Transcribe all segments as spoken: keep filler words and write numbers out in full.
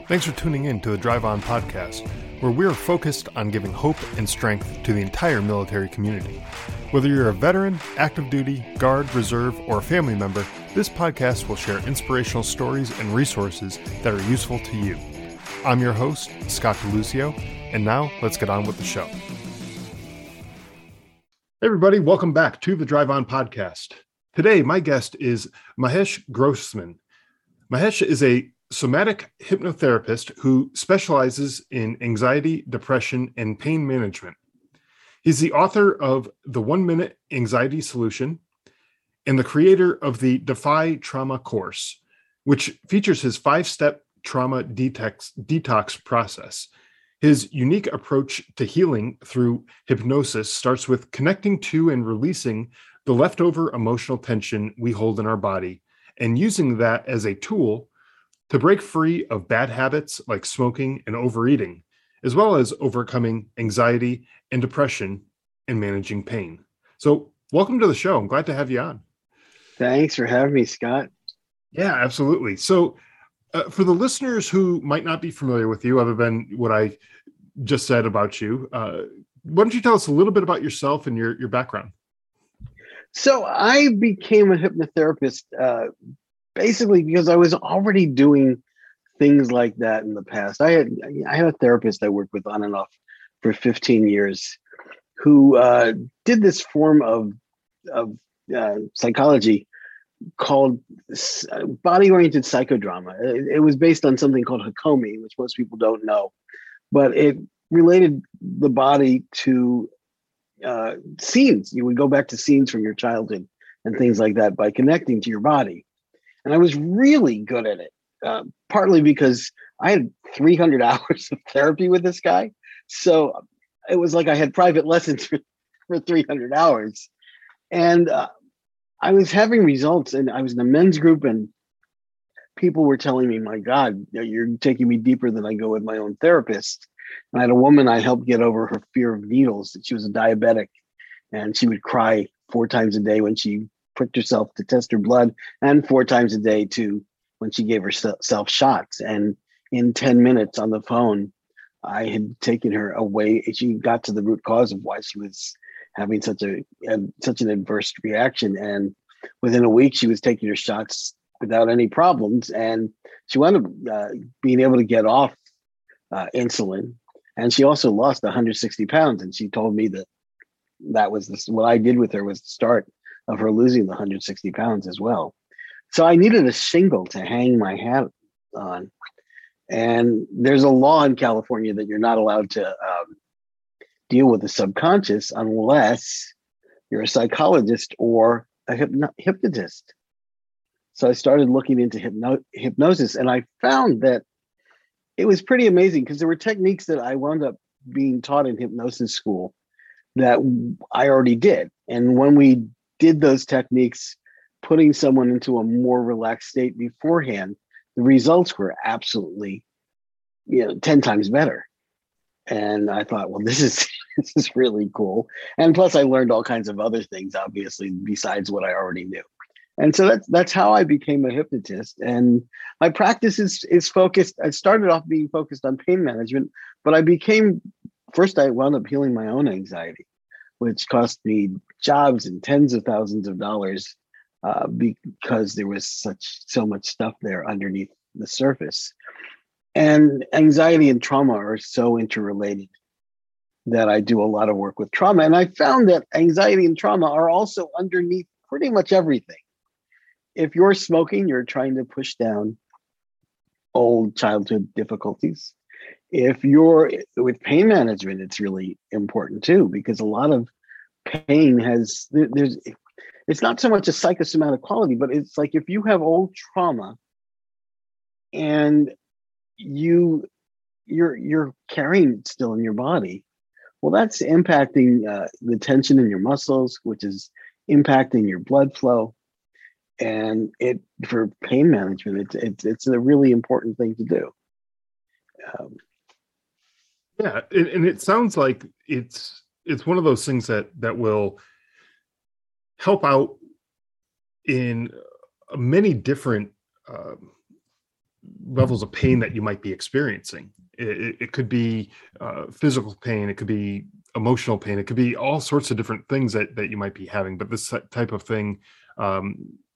Thanks for tuning in to the Drive On podcast, where we are focused on giving hope and strength to the entire military community. Whether you're a veteran, active duty, guard, reserve, or a family member, this podcast will share inspirational stories and resources that are useful to you. I'm your host, Scott DeLuzio, and now let's get on with the show. Hey everybody, welcome back to the Drive On podcast. Today, my guest is Mahesh Grossman. Mahesh is a somatic hypnotherapist who specializes in anxiety, depression, and pain management. He's the author of The One Minute Anxiety Solution and the creator of the Defy Trauma course, which features his five-step trauma detox, detox process. His unique approach to healing through hypnosis starts with connecting to and releasing the leftover emotional tension we hold in our body and using that as a tool to break free of bad habits like smoking and overeating, as well as overcoming anxiety and depression and managing pain. So welcome to the show. I'm glad to have you on. Thanks for having me, Scott. Yeah, absolutely. So uh, for the listeners who might not be familiar with you, other than what I just said about you, uh, why don't you tell us a little bit about yourself and your, your background? So I became a hypnotherapist uh, basically because I was already doing things like that in the past. I had I had a therapist I worked with on and off for fifteen years who uh, did this form of, of uh, psychology called body-oriented psychodrama. It, it was based on something called Hakomi, which most people don't know, but it related the body to uh, scenes. You would go back to scenes from your childhood and things like that by connecting to your body. And I was really good at it, uh, partly because I had three hundred hours of therapy with this guy. So it was like I had private lessons for, for three hundred hours. And uh, I was having results, and I was in a men's group, and people were telling me, my God, you're taking me deeper than I go with my own therapist. And I had a woman I helped get over her fear of needles. She was a diabetic, and she would cry four times a day when she pricked herself to test her blood, and four times a day to when she gave herself shots. And in ten minutes on the phone, I had taken her away. She got to the root cause of why she was having such a, a such an adverse reaction. And within a week, she was taking her shots without any problems. And she wound up uh, being able to get off uh, insulin. And she also lost one hundred sixty pounds. And she told me that that was this, what I did with her was the start of her losing the one hundred sixty pounds as well. So I needed a shingle to hang my hat on. And there's a law in California that you're not allowed to um, deal with the subconscious unless you're a psychologist or a hypno- hypnotist. So I started looking into hypno- hypnosis, and I found that it was pretty amazing because there were techniques that I wound up being taught in hypnosis school that I already did. And when we did those techniques, putting someone into a more relaxed state beforehand, the results were absolutely, you know, ten times better. And I thought, well, this is this is really cool. And plus, I learned all kinds of other things, obviously, besides what I already knew. And so that's that's how I became a hypnotist. And my practice is is focused. I started off being focused on pain management, but I became first. I wound up healing my own anxiety, which cost me jobs and tens of thousands of dollars uh, because there was such so much stuff there underneath the surface. And anxiety and trauma are so interrelated that I do a lot of work with trauma. And I found that anxiety and trauma are also underneath pretty much everything. If you're smoking, you're trying to push down old childhood difficulties. If you're with pain management, it's really important too, because a lot of pain has, there's, it's not so much a psychosomatic quality, but it's like if you have old trauma and you, you're, you're carrying it still in your body, well, that's impacting uh, the tension in your muscles, which is impacting your blood flow. And it for pain management, it's it's it's a really important thing to do. Um, yeah, and, and it sounds like it's it's one of those things that that will help out in many different um, levels of pain that you might be experiencing. It, it could be uh, physical pain, it could be emotional pain, it could be all sorts of different things that, that you might be having. But this type of thing um,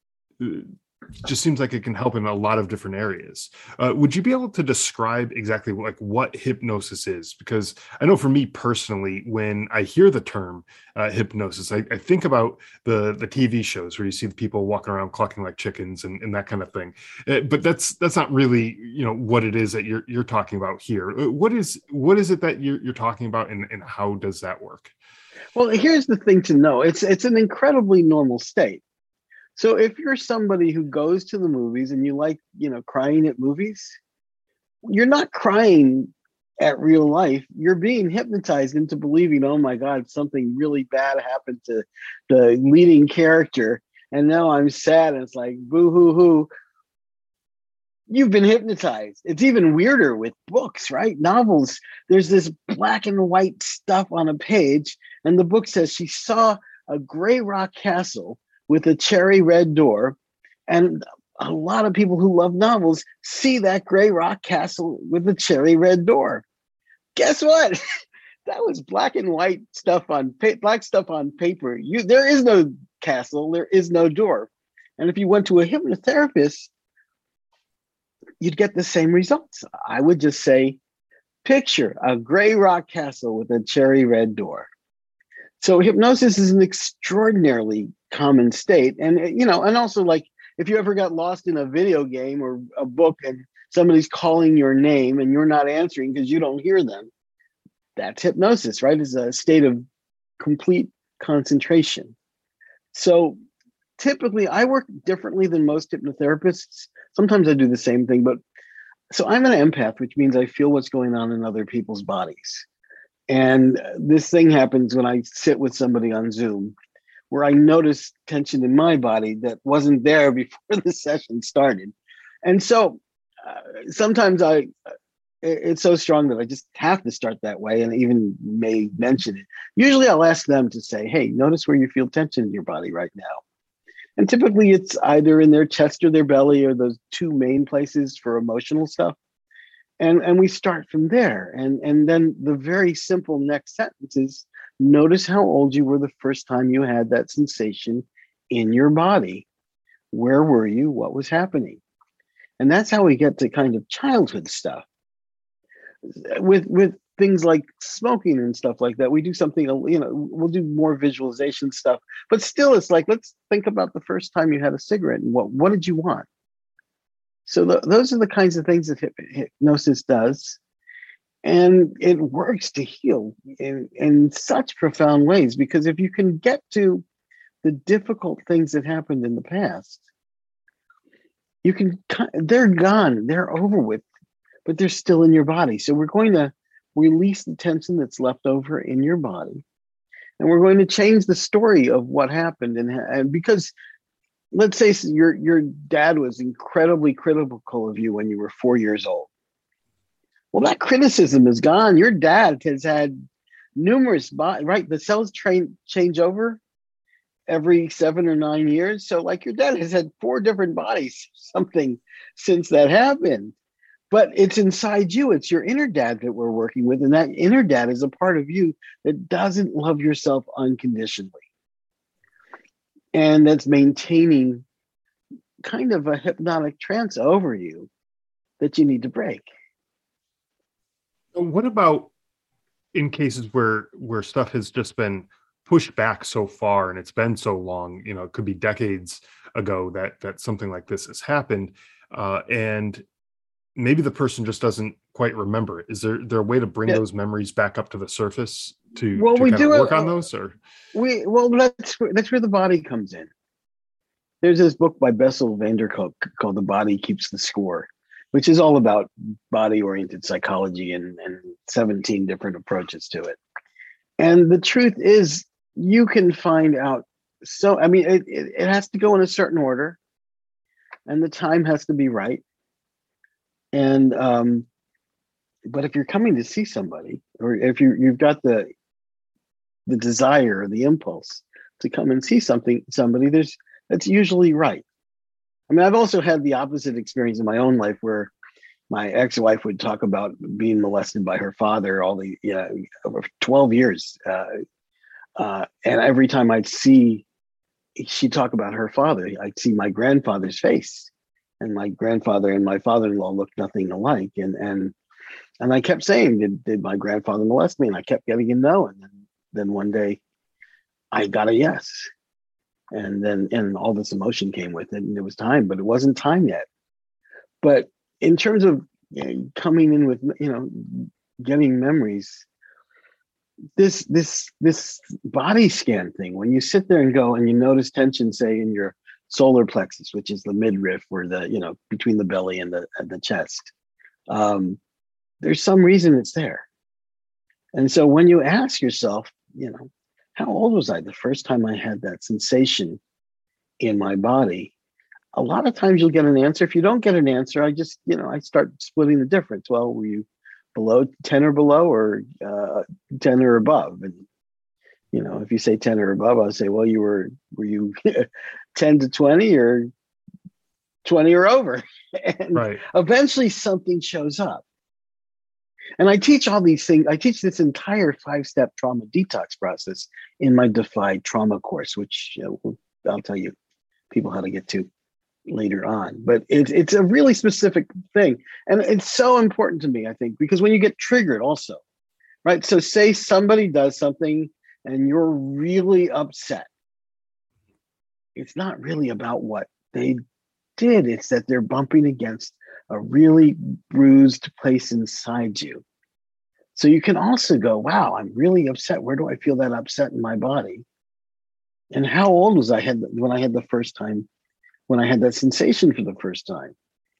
just seems like it can help in a lot of different areas. Uh, would you be able to describe exactly like what hypnosis is? Because I know for me personally, when I hear the term uh, hypnosis, I, I think about the the T V shows where you see the people walking around clucking like chickens and, and that kind of thing. Uh, but that's that's not really, you know, what it is that you're you're talking about here. Uh, What is what is it that you're you're talking about, and, and how does that work? Well, here's the thing to know. It's it's an incredibly normal state. So if you're somebody who goes to the movies and you like, you know, crying at movies, you're not crying at real life. You're being hypnotized into believing, oh my God, something really bad happened to the leading character. And now I'm sad. And it's like, boo hoo hoo. You've been hypnotized. It's even weirder with books, right? Novels. There's this black and white stuff on a page. And the book says she saw a gray rock castle with a cherry red door. And a lot of people who love novels see that gray rock castle with a cherry red door. Guess what? That was black and white stuff on pa- black stuff on paper. You, there is no castle, there is no door. And if you went to a hypnotherapist, you'd get the same results. I would just say, picture a gray rock castle with a cherry red door. So hypnosis is an extraordinarily common state. And, you know, and also like if you ever got lost in a video game or a book and somebody's calling your name and you're not answering because you don't hear them, that's hypnosis, right? It's a state of complete concentration. So typically I work differently than most hypnotherapists. Sometimes I do the same thing, but so I'm an empath, which means I feel what's going on in other people's bodies. And this thing happens when I sit with somebody on Zoom, where I notice tension in my body that wasn't there before the session started. And so uh, sometimes I, it's so strong that I just have to start that way, and even may mention it. Usually I'll ask them to say, hey, notice where you feel tension in your body right now. And typically it's either in their chest or their belly, or those two main places for emotional stuff. And, and we start from there. And, and then the very simple next sentence is, notice how old you were the first time you had that sensation in your body. Where were you? What was happening? And that's how we get to kind of childhood stuff. With, with things like smoking and stuff like that, we do something, you know, we'll do more visualization stuff. But still, it's like, let's think about the first time you had a cigarette and what, what did you want? So the, those are the kinds of things that hyp- hypnosis does. And it works to heal in, in such profound ways, because if you can get to the difficult things that happened in the past, you can, they're gone, they're over with, but they're still in your body. So we're going to release the tension that's left over in your body. And we're going to change the story of what happened. And, and because let's say your, your dad was incredibly critical of you when you were four years old. Well, that criticism is gone. Your dad has had numerous, right? The cells train, change over every seven or nine years. So like your dad has had four different bodies, something since that happened. But it's inside you. It's your inner dad that we're working with. And that inner dad is a part of you that doesn't love yourself unconditionally. And that's maintaining kind of a hypnotic trance over you that you need to break. What about in cases where where stuff has just been pushed back so far and it's been so long, you know, it could be decades ago that that something like this has happened, uh, and maybe the person just doesn't quite remember it. Is there there a way to bring Yeah. those memories back up to the surface to, Well, to we kind do of it- work on those? Or We well, that's that's where the body comes in. There's this book by Bessel van der Kolk called "The Body Keeps the Score," which is all about body-oriented psychology and, and seventeen different approaches to it. And the truth is, you can find out. So, I mean, it, it, it has to go in a certain order, and the time has to be right. And um, but if you're coming to see somebody, or if you you've got the the desire or the impulse to come and see something, somebody, there's that's usually right. I mean, I've also had the opposite experience in my own life where my ex-wife would talk about being molested by her father all the yeah over twelve years, uh, uh, and every time I'd see she'd talk about her father, I'd see my grandfather's face, and my grandfather and my father-in-law looked nothing alike, and and and I kept saying, did did my grandfather molest me? And I kept getting a no, and then then one day I got a yes, and then and all this emotion came with it, and it was time, but it wasn't time yet. But in terms of, you know, coming in with, you know, getting memories, this this this body scan thing, when you sit there and go and you notice tension, say in your solar plexus, which is the midriff, or the, you know, between the belly and the and the chest, um, there's some reason it's there. And so when you ask yourself, you know, how old was I the first time I had that sensation in my body? A lot of times you'll get an answer. If you don't get an answer, I just, you know, I start splitting the difference. Well, were you below ten or below, or uh, ten or above? And, you know, if you say ten or above, I'll say, well, you were, were you ten to twenty or twenty or over? And Right. eventually something shows up. And I teach all these things. I teach this entire five-step trauma detox process in my Defy Trauma course, which, you know, I'll tell you people how to get to later on. But it's it's a really specific thing. And it's so important to me, I think, because when you get triggered also, right? So say somebody does something and you're really upset. It's not really about what they did. It's that they're bumping against a really bruised place inside you. So you can also go, wow, I'm really upset. Where do I feel that upset in my body? And how old was I had when I had the first time, when I had that sensation for the first time?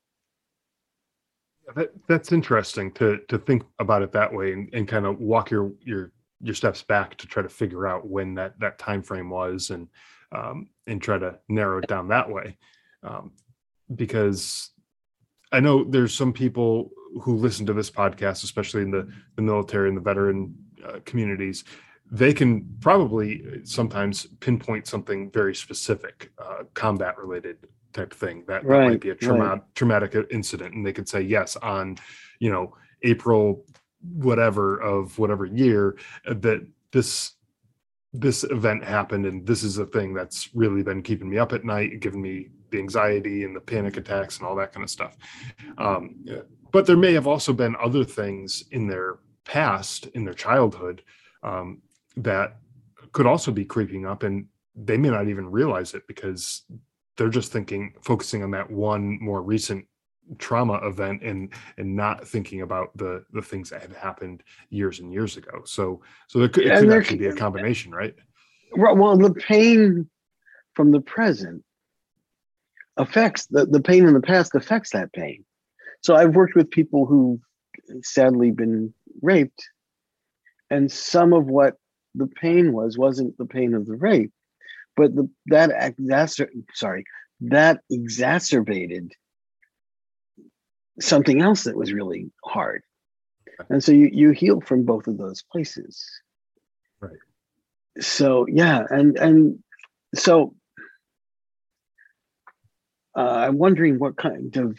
Yeah, that, that's interesting to to think about it that way, and, and kind of walk your your your steps back to try to figure out when that that time frame was, and um, and try to narrow it down that way. Um, because I know there's some people who listen to this podcast, especially in the, the military and the veteran uh, communities. They can probably sometimes pinpoint something very specific, uh, combat related type thing that, Right, that might be a trauma, right. traumatic incident. And they could say, yes, on, you know, April, whatever of whatever year, uh, that this this event happened, and this is a thing that's really been keeping me up at night, giving me the anxiety and the panic attacks and all that kind of stuff. Um, but there may have also been other things in their past, in their childhood, um, that could also be creeping up, and they may not even realize it because they're just thinking, focusing on that one more recent trauma event, and and not thinking about the the things that had happened years and years ago. So so there could, it could there, actually be a combination, right? Well, the pain from the present affects the, the pain in the past affects that pain. So I've worked with people who've sadly been raped, and some of what the pain was wasn't the pain of the rape, but the that exacer sorry that exacerbated something else that was really hard. And so you you heal from both of those places. Right. So yeah, and and so uh, I'm wondering what kind of,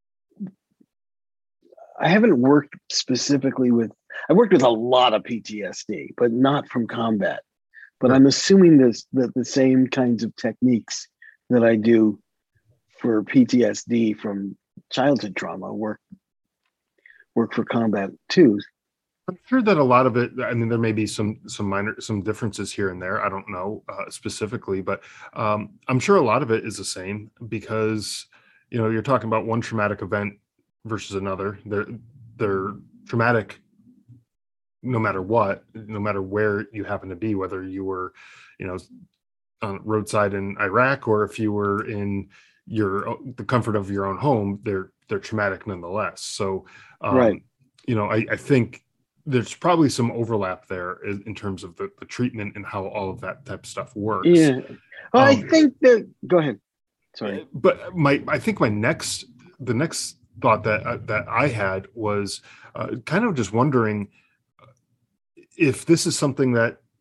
I haven't worked specifically with, I worked with a lot of P T S D, but not from combat. But Right. I'm assuming this that the same kinds of techniques that I do for P T S D from childhood trauma work work for combat too. I'm sure that a lot of it, I mean, there may be some some minor, some differences here and there. I don't know uh, specifically, but um, I'm sure a lot of it is the same, because, you know, you're talking about one traumatic event versus another. They're, they're traumatic no matter what, no matter where you happen to be, whether you were, you know, on roadside in Iraq, or if you were in your, the comfort of your own home, they're, they're traumatic nonetheless. So, um, Right. you know, I, I think there's probably some overlap there in, in terms of the, the treatment and how all of that type of stuff works. Yeah. Well, I Um, think that, go ahead. Sorry. But my, I think my next, the next thought that uh, that I had was uh, kind of just wondering if this is something that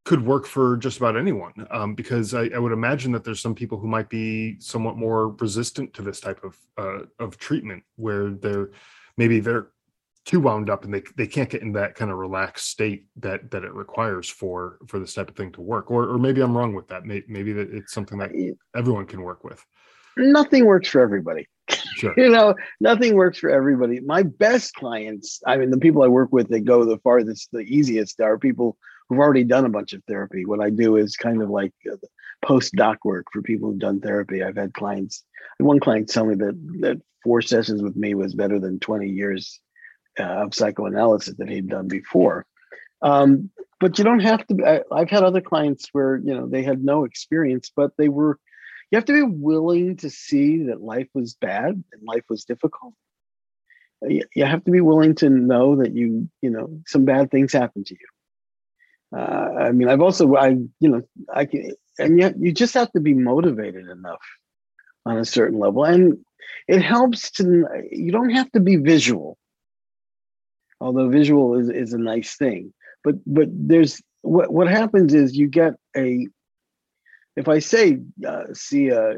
could work for just about anyone, um, because I, I would imagine that there's some people who might be somewhat more resistant to this type of uh, of treatment, where they're maybe they're too wound up and they they can't get in that kind of relaxed state that that it requires for for this type of thing to work. Or or maybe I'm wrong with that. Maybe, maybe that it's something that everyone can work with. Nothing works for everybody. Sure. You know, nothing works for everybody. My best clients, I mean, the people I work with that go the farthest, the easiest, are people who've already done a bunch of therapy. What I do is kind of like uh, post-doc work for people who've done therapy. I've had clients, one client tell me that that four sessions with me was better than twenty years uh, of psychoanalysis that he'd done before. Um, but you don't have to, I, I've had other clients where, you know, they had no experience, but they were, you have to be willing to see that life was bad and life was difficult. You, you have to be willing to know that you, you know, some bad things happen to you. Uh, I mean, I've also, I, you know, I can, and yet you just have to be motivated enough on a certain level. And it helps to, you don't have to be visual, although visual is, is a nice thing. But, but there's, what, what happens is you get a, if I say, uh, see a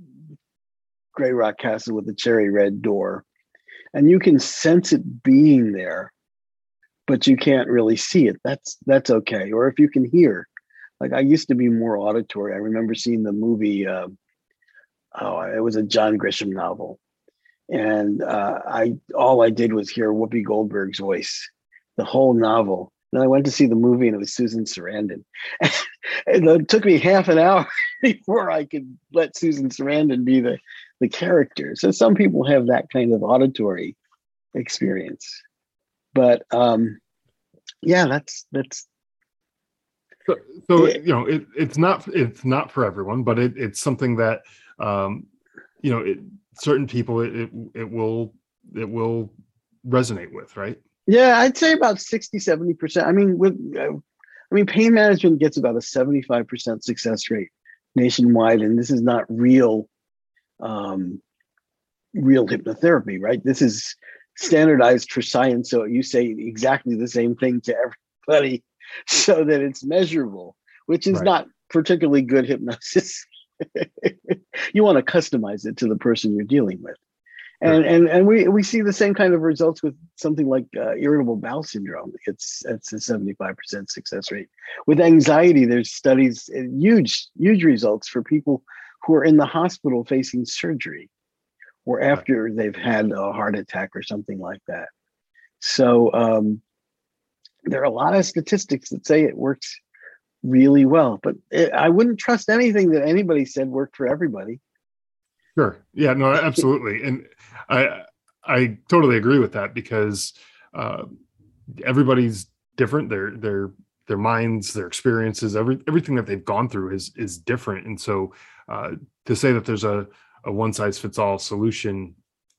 gray rock castle with a cherry red door, and you can sense it being there, but you can't really see it, that's that's okay. Or if you can hear, like I used to be more auditory. I remember seeing the movie, uh, oh, it was a John Grisham novel. And uh, I all I did was hear Whoopi Goldberg's voice, the whole novel. Then I went to see the movie and it was Susan Sarandon. And it took me half an hour before I could let Susan Sarandon be the, the character. So some people have that kind of auditory experience. But um, yeah, that's that's So, so it, you know, it, it's not it's not for everyone, but it, it's something that um, you know, it, certain people it, it it will it will resonate with, right? Yeah, I'd say about sixty, seventy percent. I mean, with, uh, I mean, pain management gets about a seventy-five percent success rate nationwide. And this is not real, um, real hypnotherapy, right? This is standardized for science. So you say exactly the same thing to everybody so that it's measurable, which is right. Not particularly good hypnosis. You want to customize it to the person you're dealing with. And and and we we see the same kind of results with something like uh, irritable bowel syndrome. It's it's a seventy-five percent success rate. With anxiety, there's studies, huge huge results for people who are in the hospital facing surgery, or after they've had a heart attack or something like that. So um, there are a lot of statistics that say it works really well, but it, I wouldn't trust anything that anybody said worked for everybody. Sure. Yeah, no, absolutely. And I I totally agree with that, because uh, everybody's different. Their their their minds, their experiences, every everything that they've gone through is is different. And so uh, to say that there's a, a one size fits all solution,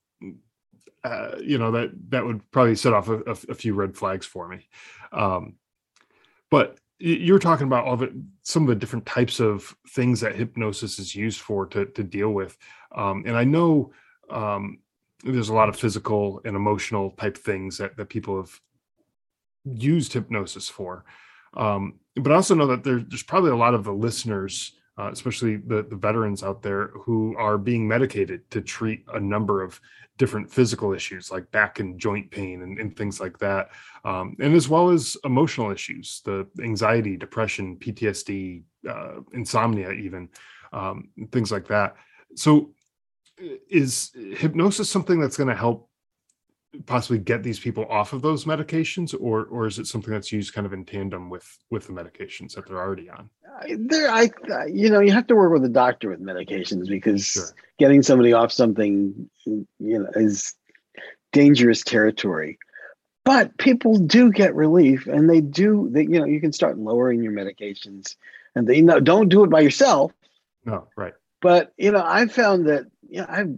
uh, you know, that that would probably set off a, a, a few red flags for me. Um, but you're talking about all the some of the different types of things that hypnosis is used for to to deal with, um, and I know um, there's a lot of physical and emotional type things that that people have used hypnosis for, um, but I also know that there, there's probably a lot of the listeners, uh, especially the the veterans out there, who are being medicated to treat a number of different physical issues like back and joint pain and, and things like that. Um, and as well as emotional issues, the anxiety, depression, P T S D, uh, insomnia, even um, things like that. So is hypnosis something that's going to help possibly get these people off of those medications, or or is it something that's used kind of in tandem with with the medications that they're already on? There, I, you know, you have to work with a doctor with medications, because Sure. Getting somebody off something, you know, is dangerous territory. But people do get relief, and they do. They, you know, you can start lowering your medications, and they, you know, don't do it by yourself. No, right. But you know, I've found that, you know, I've.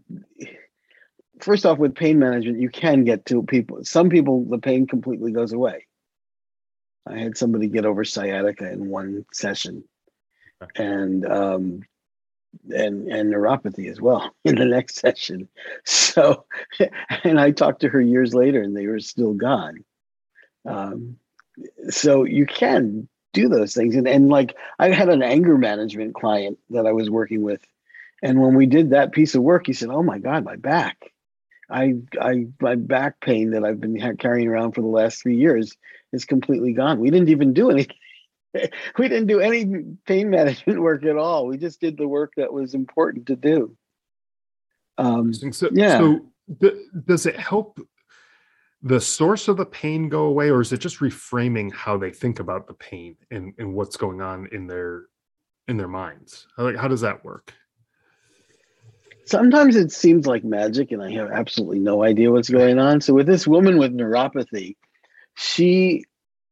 First off, with pain management, you can get to people. Some people, the pain completely goes away. I had somebody get over sciatica in one session, and um, and and neuropathy as well in the next session. So, and I talked to her years later, and they were still gone. Um, so you can do those things. And and like I had an anger management client that I was working with, and when we did that piece of work, he said, "Oh my God, my back, I I my back pain that I've been ha- carrying around for the last three years is completely gone. We didn't even do anything. We didn't do any pain management work at all. We just did the work that was important to do." Um, So, yeah. so th- does it help the source of the pain go away, or is it just reframing how they think about the pain and, and what's going on in their in their minds? How, like, how does that work? Sometimes it seems like magic, and I have absolutely no idea what's going on. So with this woman with neuropathy, she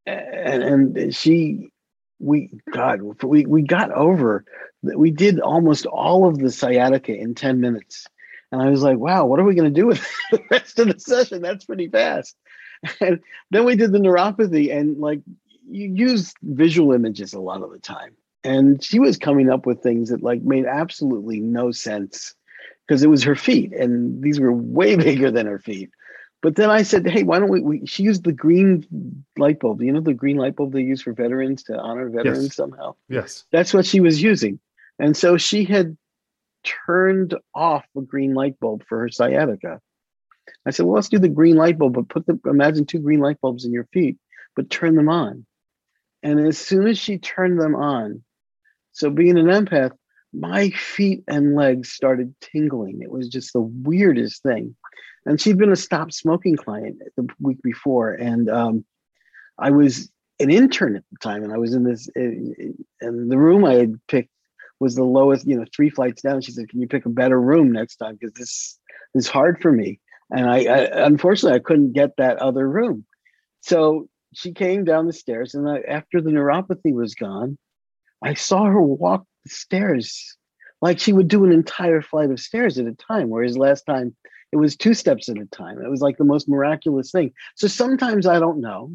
and, and she, we God, we we got over. We did almost all of the sciatica in ten minutes, and I was like, "Wow, what are we going to do with the rest of the session? That's pretty fast." And then we did the neuropathy, and like you use visual images a lot of the time, and she was coming up with things that like made absolutely no sense because it was her feet, and these were way bigger than her feet. But then I said, "Hey, why don't we?" we she used the green light bulb. You know, the green light bulb they use for veterans to honor veterans Yes. somehow. Yes. That's what she was using, and so she had turned off a green light bulb for her sciatica. I said, "Well, let's do the green light bulb, but put the imagine two green light bulbs in your feet, but turn them on." And as soon as she turned them on, so being an empath, my feet and legs started tingling. It was just the weirdest thing. And she'd been a stop smoking client the week before, and um, I was an intern at the time, and I was in this, and the room I had picked was the lowest, you know, three flights down. She said, "Can you pick a better room next time? Because this is hard for me." And I, I, unfortunately, I couldn't get that other room. So she came down the stairs, and I, after the neuropathy was gone, I saw her walk the stairs like she would do an entire flight of stairs at a time, whereas last time it was two steps at a time. It was like the most miraculous thing. So sometimes I don't know.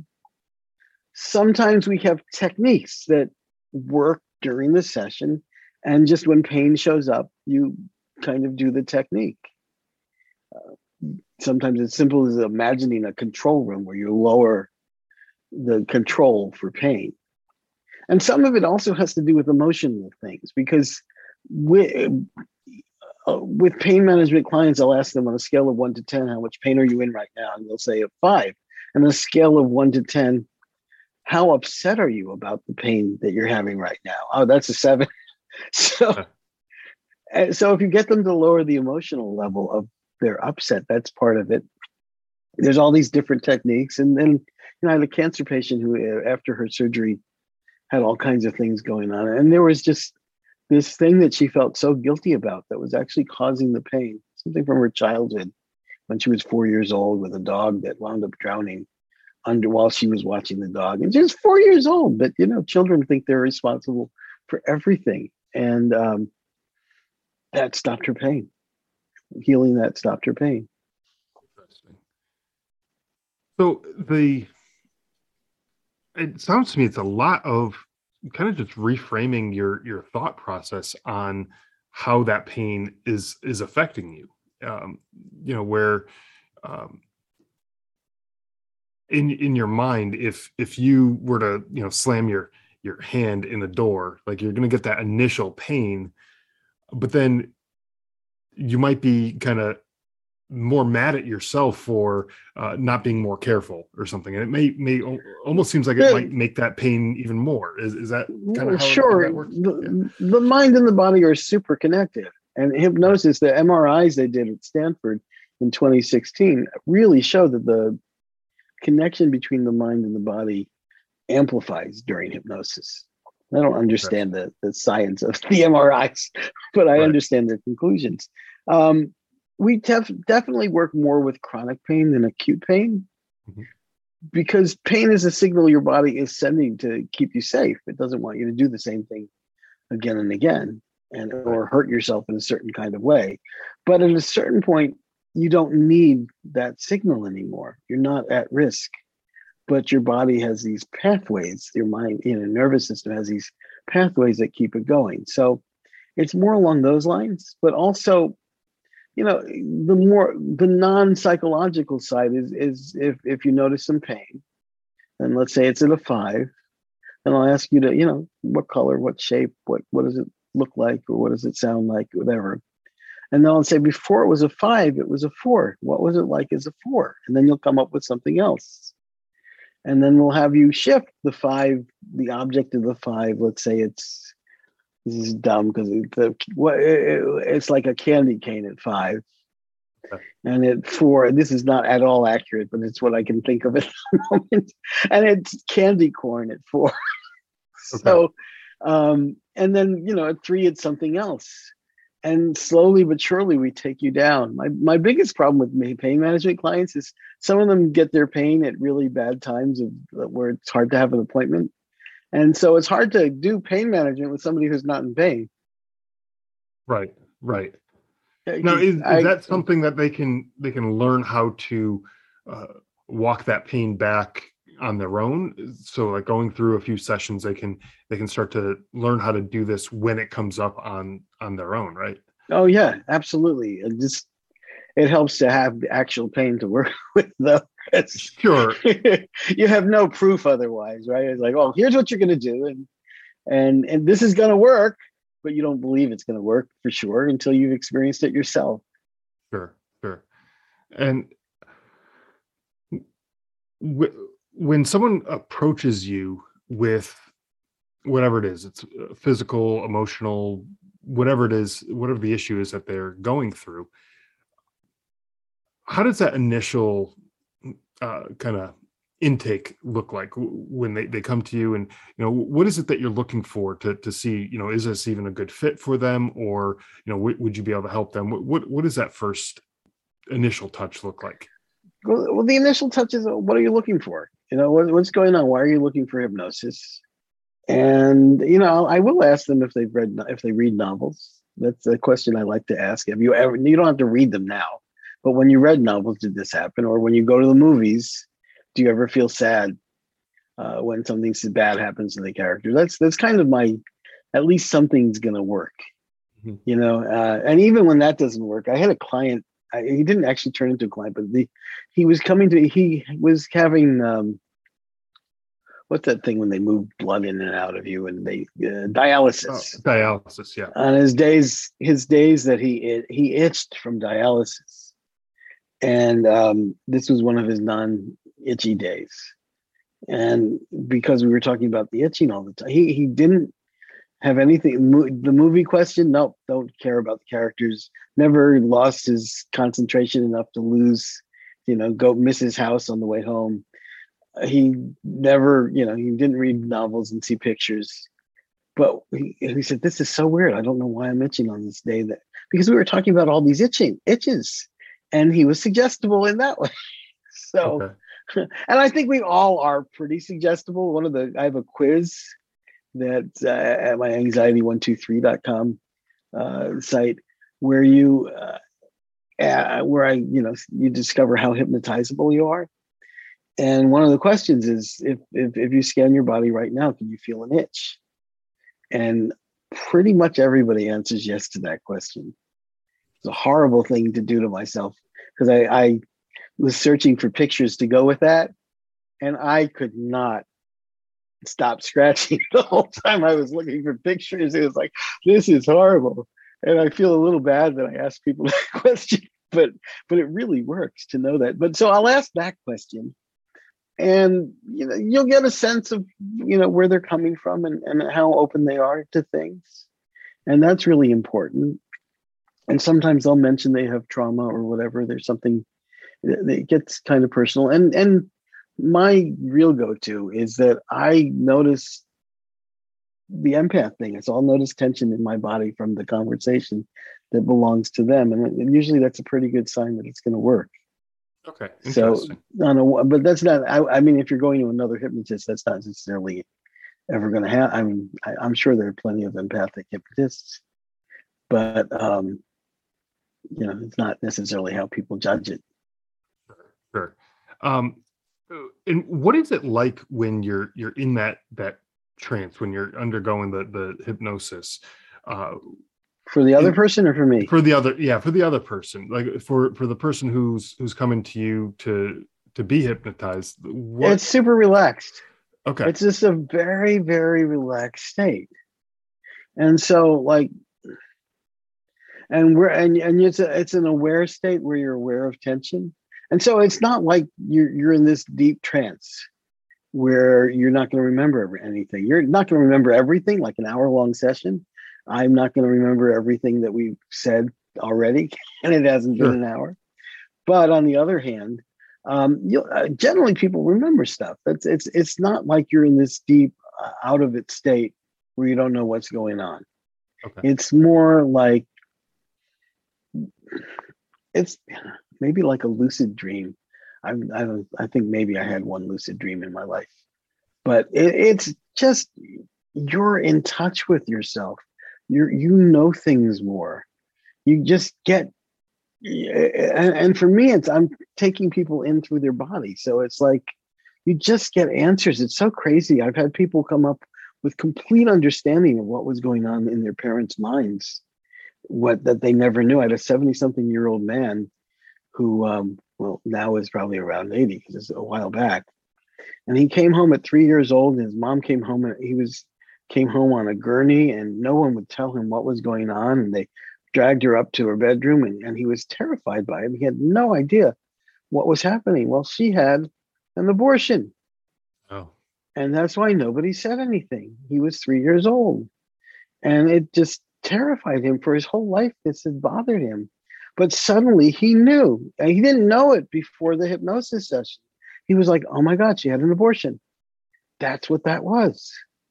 Sometimes we have techniques that work during the session, and just when pain shows up, you kind of do the technique. Uh, sometimes it's simple as imagining a control room where you lower the control for pain. And some of it also has to do with emotional things, because with, uh, with pain management clients, I'll ask them on a scale of one to ten, how much pain are you in right now? And they'll say a five. And on a scale of one to ten, how upset are you about the pain that you're having right now? Oh, that's a seven. So, so if you get them to lower the emotional level of their upset, that's part of it. There's all these different techniques. And then, you know, I had a cancer patient who, after her surgery, had all kinds of things going on. And there was just this thing that she felt so guilty about that was actually causing the pain, something from her childhood when she was four years old with a dog that wound up drowning under while she was watching the dog. And she was four years old, but you know, children think they're responsible for everything. And um, that stopped her pain. Healing that stopped her pain. Interesting. So the it sounds to me it's a lot of kind of just reframing your your thought process on how that pain is is affecting you. Um, you know, where um, in in your mind, if if you were to, you know, slam your your hand in a door, like you're going to get that initial pain, but then you might be kind of more mad at yourself for uh, not being more careful or something, and it may may almost seems like it might make that pain even more. Is is that kind of how, sure. how that works? The, yeah. The mind and the body are super connected, and hypnosis, the M R Is they did at Stanford in twenty sixteen really showed that the connection between the mind and the body amplifies during hypnosis. I don't understand the, the science of the M R Is, but I right. understand their conclusions. Um, we def- definitely work more with chronic pain than acute pain, mm-hmm. because pain is a signal your body is sending to keep you safe. It doesn't want you to do the same thing again and again, and or hurt yourself in a certain kind of way. But at a certain point, you don't need that signal anymore. You're not at risk, but your body has these pathways. Your mind, you know, nervous system has these pathways that keep it going. So it's more along those lines, but also, you know, the more the non-psychological side is is if if you notice some pain, and let's say it's at a five, and I'll ask you to, you know, what color, what shape, what what does it look like, or what does it sound like, whatever. And then I'll say, before it was a five, it was a four. What was it like as a four? And then you'll come up with something else. And then we'll have you shift the five, the object of the five. Let's say it's, this is dumb because it's, a, it's like a candy cane at five. Okay. And at four, this is not at all accurate, but it's what I can think of at the moment. And it's candy corn at four. Okay. So, um, and then, you know, at three, it's something else. And slowly but surely, we take you down. My my biggest problem with pain management clients is some of them get their pain at really bad times of, where it's hard to have an appointment. And so it's hard to do pain management with somebody who's not in pain. Right, right. Now, is, is I, that something that they can they can learn how to uh, walk that pain back on their own? So like going through a few sessions, they can they can start to learn how to do this when it comes up on on their own, right? Oh yeah, absolutely. It just it helps to have the actual pain to work with, though. Sure. You have no proof otherwise, right? It's like, oh, here's what you're going to do, and and and this is going to work, but you don't believe it's going to work for sure until you've experienced it yourself. Sure, sure. And w- when someone approaches you with whatever it is, it's physical, emotional, whatever it is, whatever the issue is that they're going through, how does that initial uh, kind of intake look like when they, they come to you? And, you know, what is it that you're looking for to to see, you know, is this even a good fit for them? Or, you know, w- would you be able to help them? What, what, what does that first initial touch look like? Well, well, the initial touch is, what are you looking for? You know, what, what's going on? Why are you looking for hypnosis? And, you know, I will ask them if they've read, if they read novels. That's a question I like to ask. Have you ever, you don't have to read them now, but when you read novels, did this happen? Or when you go to the movies, do you ever feel sad uh, when something bad happens to the character? That's, that's kind of my, at least something's going to work, mm-hmm. you know? Uh, and even when that doesn't work, I had a client, I, he didn't actually turn into a client, but the, he was coming to, he was having, um, what's that thing when they move blood in and out of you, and they uh, dialysis? Oh, dialysis, yeah. On his days, his days that he he itched from dialysis, and um, this was one of his non-itchy days. And because we were talking about the itching all the time, he he didn't have anything. The movie question, nope, don't care about the characters. Never lost his concentration enough to lose, you know, go miss his house on the way home. He never, you know, he didn't read novels and see pictures. But he, he said, this is so weird. I don't know why I'm itching on this day. That because we were talking about all these itching itches, and he was suggestible in that way. So, okay. And I think we all are pretty suggestible. One of the, I have a quiz that uh, at my anxiety one two three dot com uh, site where you, uh, uh, where I, you know, you discover how hypnotizable you are. And one of the questions is, if, if if you scan your body right now, can you feel an itch? And pretty much everybody answers yes to that question. It's a horrible thing to do to myself, because I, I was searching for pictures to go with that, and I could not stop scratching the whole time I was looking for pictures. It was like, this is horrible. And I feel a little bad that I asked people that question, but but it really works to know that. But so I'll ask that question. And you know, you'll get a sense of, you know, where they're coming from and, and how open they are to things. And that's really important. And sometimes they'll mention they have trauma or whatever. There's something that gets kind of personal. And and my real go-to is that I notice the empath thing. So I'll notice tension in my body from the conversation that belongs to them. And, and usually that's a pretty good sign that it's going to work. Okay. So, I don't know, but that's not, I, I mean, if you're going to another hypnotist, that's not necessarily ever going to happen. I mean, I, I'm sure there are plenty of empathic hypnotists, but, um, you know, it's not necessarily how people judge it. Sure. Um, and what is it like when you're, you're in that, that trance, when you're undergoing the, the hypnosis? Uh, For the other person or for me? For the other, yeah, for the other person, like for, for the person who's, who's coming to you to, to be hypnotized. What, it's super relaxed. Okay. It's just a very, very relaxed state. And so like, and we're and, and it's a, it's an aware state where you're aware of tension. And so it's not like you're you're in this deep trance where you're not going to remember anything. You're not going to remember everything, like an hour long session. I'm not going to remember everything that we've said already, and it hasn't Sure. been an hour. But on the other hand, um, you uh, generally people remember stuff. That's it's it's not like you're in this deep, uh, out of it state where you don't know what's going on. Okay. It's more like it's maybe like a lucid dream. I I, I think maybe I had one lucid dream in my life, but it, it's just you're in touch with yourself. You're you know things more. You just get, and, and for me, it's I'm taking people in through their body, so it's like you just get answers. It's so crazy. I've had people come up with complete understanding of what was going on in their parents' minds, what that they never knew. I had a seventy-something year old man who, um, well, now is probably around eighty because it's a while back. And he came home at three years old, and his mom came home, and he was came home on a gurney, and no one would tell him what was going on. And they dragged her up to her bedroom, and, and he was terrified by it. He had no idea what was happening. Well, she had an abortion. Oh. And that's why nobody said anything. He was three years old. And it just terrified him for his whole life. This had bothered him. But suddenly he knew. And he didn't know it before the hypnosis session. He was like, oh my God, she had an abortion. That's what that was.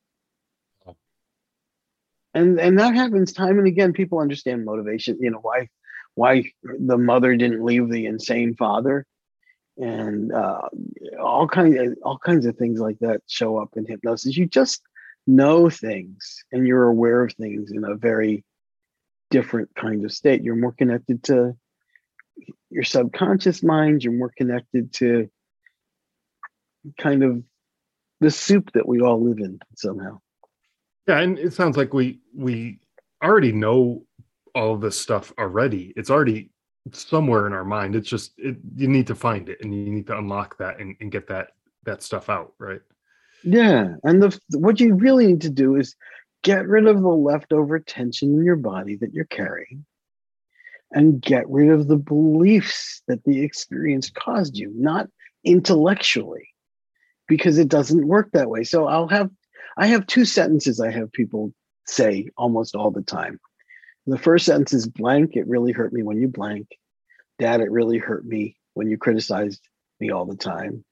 And and that happens time and again. People understand motivation, you know, why why the mother didn't leave the insane father. And uh, all kinds of all kinds of things like that show up in hypnosis. You just know things and you're aware of things in a very different kind of state. You're more connected to your subconscious mind. You're more connected to kind of the soup that we all live in somehow. Yeah, and it sounds like we we already know all of this stuff already. It's already somewhere in our mind. It's just it, you need to find it, and you need to unlock that and, and get that that stuff out, right? Yeah, and the what you really need to do is get rid of the leftover tension in your body that you're carrying, and get rid of the beliefs that the experience caused you, not intellectually, because it doesn't work that way. So I'll have I have two sentences I have people say almost all the time. The first sentence is blank. It really hurt me when you blank. Dad, it really hurt me when you criticized me all the time.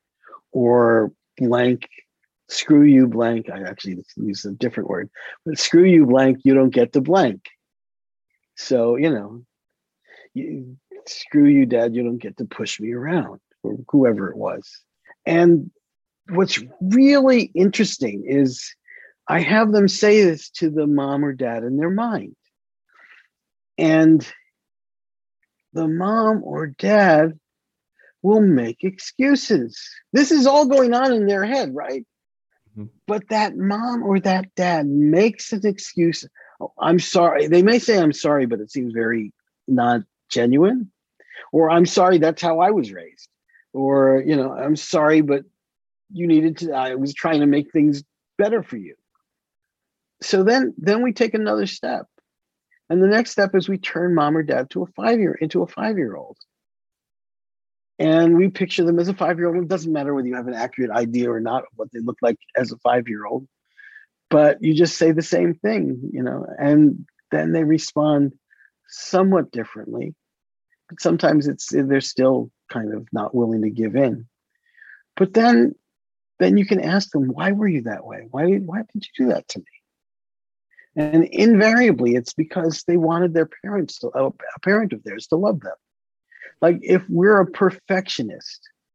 Or blank, screw you, blank. I actually use a different word, but screw you, blank. You don't get to blank. So, you know, you, screw you, Dad. You don't get to push me around, or whoever it was. And what's really interesting is I have them say this to the mom or dad in their mind. And the mom or dad will make excuses. This is all going on in their head, right? Mm-hmm. But that mom or that dad makes an excuse. Oh, I'm sorry. They may say, I'm sorry, but it seems very not genuine. Or I'm sorry, that's how I was raised. Or, you know, I'm sorry, but you needed to, I was trying to make things better for you. So then, then we take another step. And the next step is we turn mom or dad to a five-year into a five-year-old. And we picture them as a five-year-old. It doesn't matter whether you have an accurate idea or not of what they look like as a five-year-old, but you just say the same thing, you know, and then they respond somewhat differently. But sometimes it's they're still kind of not willing to give in. But then then you can ask them, why were you that way? Why, why did you do that to me? And invariably, it's because they wanted their parents to, a parent of theirs to love them. Like if we're a perfectionist,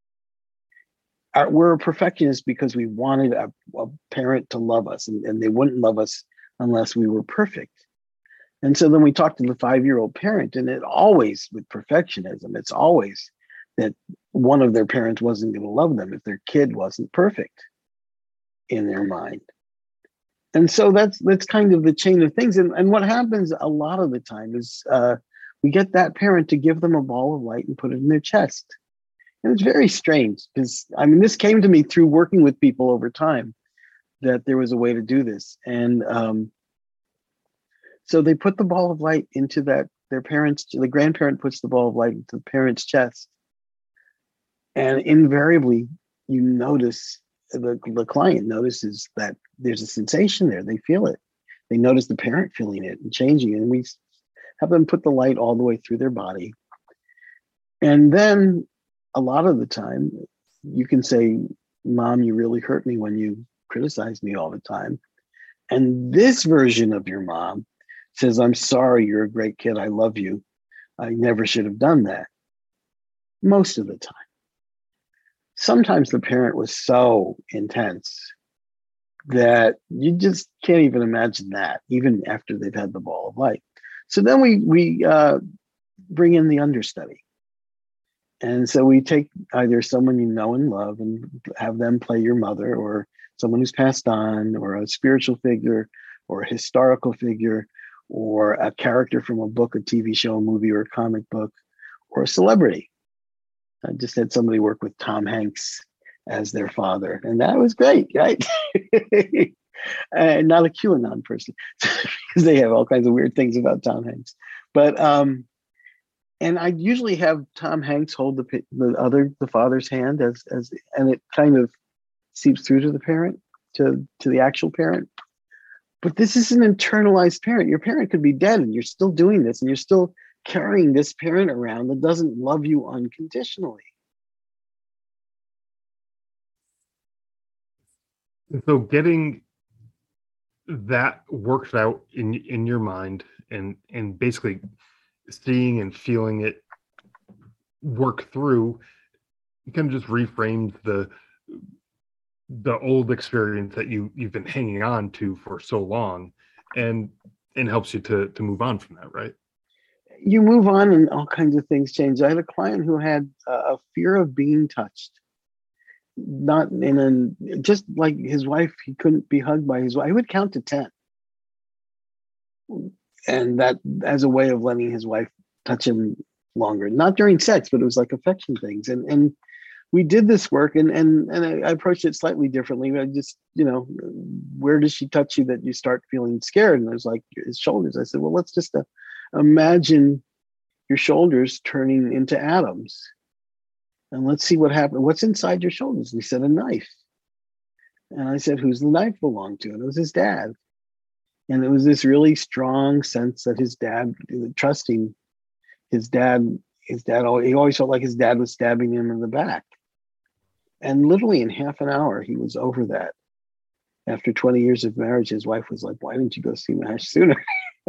we're a perfectionist because we wanted a, a parent to love us, and, and they wouldn't love us unless we were perfect. And so then we talk to the five-year-old parent, and it always, with perfectionism, it's always that one of their parents wasn't going to love them if their kid wasn't perfect in their mind. And so that's that's kind of the chain of things. And, and what happens a lot of the time is uh, we get that parent to give them a ball of light and put it in their chest. And it's very strange because, I mean, this came to me through working with people over time, that there was a way to do this. And um, so they put the ball of light into that, their parents, the grandparent puts the ball of light into the parent's chest. And invariably, you notice, the, the client notices that there's a sensation there. They feel it. They notice the parent feeling it and changing it. And we have them put the light all the way through their body. And then a lot of the time, you can say, Mom, you really hurt me when you criticize me all the time. And this version of your mom says, I'm sorry, you're a great kid. I love you. I never should have done that. Most of the time. Sometimes the parent was so intense that you just can't even imagine that, even after they've had the ball of light. So then we, we uh, bring in the understudy. And so we take either someone you know and love and have them play your mother, or someone who's passed on, or a spiritual figure, or a historical figure, or a character from a book, a T V show, a movie, or a comic book, or a celebrity. I just had somebody work with Tom Hanks as their father, and that was great, right? And not a QAnon person, because they have all kinds of weird things about Tom Hanks. But um, and I usually have Tom Hanks hold the the other the father's hand as as, and it kind of seeps through to the parent, to to the actual parent. But this is an internalized parent. Your parent could be dead, and you're still doing this, and you're still carrying this parent around that doesn't love you unconditionally. So getting that worked out in in your mind, and and basically seeing and feeling it work through, you kind of just reframed the the old experience that you you've been hanging on to for so long, and and helps you to to move on from that, right? You move on, and all kinds of things change. I had a client who had a fear of being touched. Not in a, just like his wife, he couldn't be hugged by his wife. He would count to ten. And that as a way of letting his wife touch him longer, not during sex, but it was like affection things. And and we did this work, and and and I approached it slightly differently. I just, you know, where does she touch you that you start feeling scared? And it was like his shoulders. I said, well, let's just uh, imagine your shoulders turning into atoms. And let's see what happened. What's inside your shoulders? And he said, a knife. And I said, who's the knife belong to? And it was his dad. And it was this really strong sense that his dad, trusting his dad, his dad, he always felt like his dad was stabbing him in the back. And literally in half an hour, he was over that. After twenty years of marriage, his wife was like, why didn't you go see Mahesh sooner?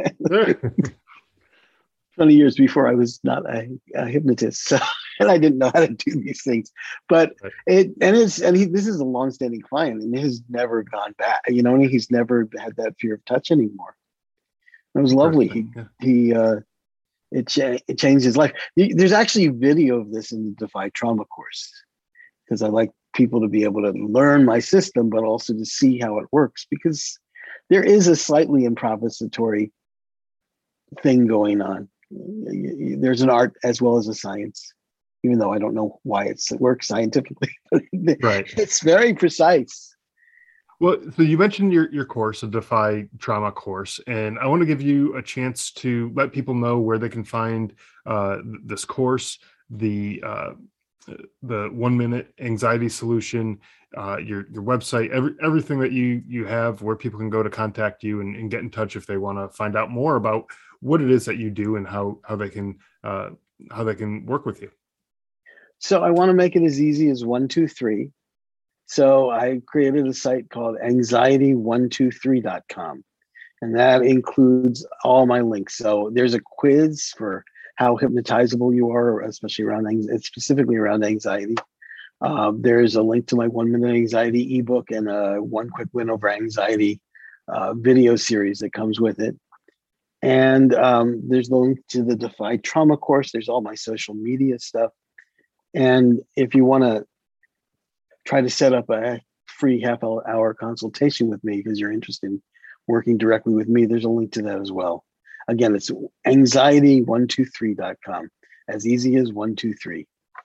twenty years before I was not a, a hypnotist. So, and I didn't know how to do these things, but right. it, and it's, and he, this is a longstanding client, and he's never gone back, you know, and he's never had that fear of touch anymore. It was lovely. He, yeah. he, uh, it, cha- it changed his life. There's actually video of this in the Defy Trauma course, because I like people to be able to learn my system, but also to see how it works, because there is a slightly improvisatory thing going on. There's an art as well as a science, even though I don't know why it's, it works scientifically. Right. It's very precise. Well, so you mentioned your, your course, a Defy Trauma course, and I want to give you a chance to let people know where they can find uh, this course, the uh, the one minute anxiety solution, uh, your your website, every, everything that you you have, where people can go to contact you and, and get in touch if they want to find out more about what it is that you do and how how they can uh, how they can work with you. So I want to make it as easy as one, two, three. So I created a site called anxiety one two three dot com, and that includes all my links. So there's a quiz for how hypnotizable you are, especially around specifically around anxiety. Uh, there's a link to my one minute anxiety ebook and a one quick win over anxiety uh, video series that comes with it. And um, there's the link to the Defy Trauma course. There's all my social media stuff. And if you want to try to set up a free half hour consultation with me because you're interested in working directly with me, there's a link to that as well. Again, it's anxiety one two three dot com. As easy as one two three.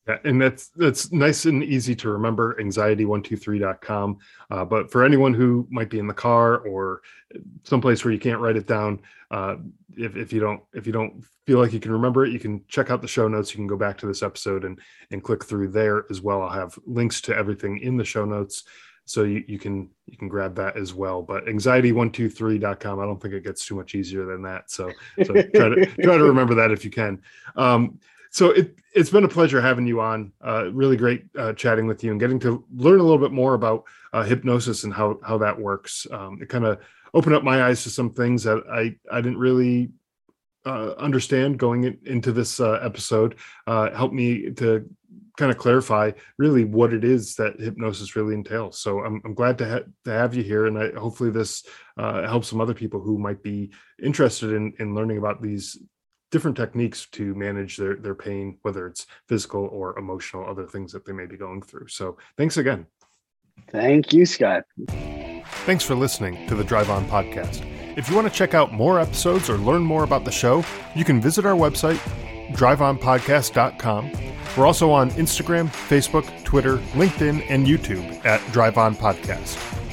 Yeah, and that's that's nice and easy to remember, anxiety one two three dot com. Uh, but for anyone who might be in the car or someplace where you can't write it down, uh, if, if you don't if you don't feel like you can remember it, you can check out the show notes. You can go back to this episode and and click through there as well. I'll have links to everything in the show notes, so you, you can you can grab that as well. But anxiety one two three dot com, I don't think it gets too much easier than that. So, so try to try to remember that if you can. Um, So it, it's been a pleasure having you on. Uh, really great uh, chatting with you and getting to learn a little bit more about uh, hypnosis and how how that works. Um, it kind of opened up my eyes to some things that I, I didn't really uh, understand going in, into this uh, episode. Uh, helped me to kind of clarify really what it is that hypnosis really entails. So I'm, I'm glad to, ha- to have you here. And I, hopefully this uh, helps some other people who might be interested in, in learning about these different techniques to manage their, their pain, whether it's physical or emotional, other things that they may be going through. So thanks again. Thank you, Scott. Thanks for listening to the Drive On Podcast. If you want to check out more episodes or learn more about the show, you can visit our website, drive on podcast dot com. We're also on Instagram, Facebook, Twitter, LinkedIn, and YouTube at Drive On Podcast.